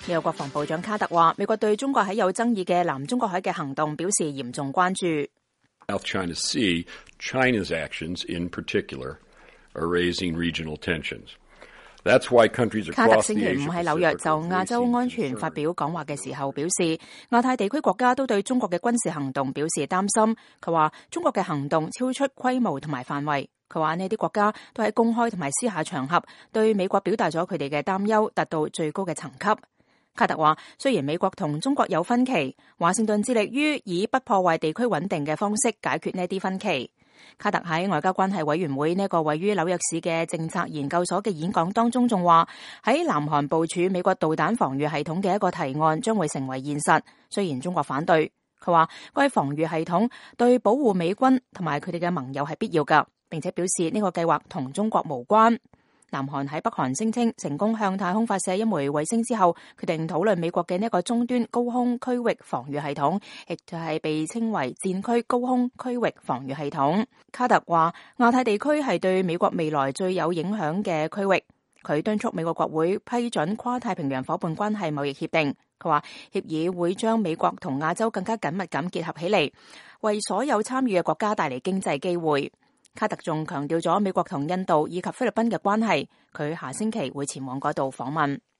美國國防部長卡特話，美國對中國喺有爭議嘅南中國海嘅行動表示嚴重關注。 South China Sea, China's actions in particular are raising regional tensions. That's why countries across the Asia-Pacific 卡特星期五喺紐約就亞洲安全發表講話嘅時候表示，亞太地區國家都對中國嘅軍事行動表示擔心。佢話中國嘅行動超出規模同埋範圍。佢話呢啲國家都喺公開同埋私下場合對美國表達咗佢哋嘅擔憂，達到最高嘅層級。卡特話，雖然美國同中國有分歧，華盛頓致力於以不破壞地區穩定嘅方式解決呢啲分歧。卡特喺外交關係委員會呢個位於紐約市嘅政策研究所嘅演講當中仲話，喺南韓部署美國導彈防禦系統嘅一個提案將會成為現實，雖然中國反對。佢話該防禦系統對保護美軍同埋佢哋嘅盟友係必要㗎，並且表示呢個計劃同中國無關。南韓喺北韓聲稱成功向太空發射一枚衛星之後，決定討論美國嘅呢個終端高空區域防禦系統，亦就係被稱為戰區高空區域防禦系統。卡特話，亞太地區係對美國未來最有影響嘅區域。佢敦促美國國會批准跨太平洋夥伴關係貿易協定。佢話協議會將美國同亞洲更加緊密咁結合起嚟，為所有參與嘅國家帶嚟經濟機會。卡特仲強調咗美國同印度以及菲律賓嘅關係，佢下星期會前往嗰度訪問。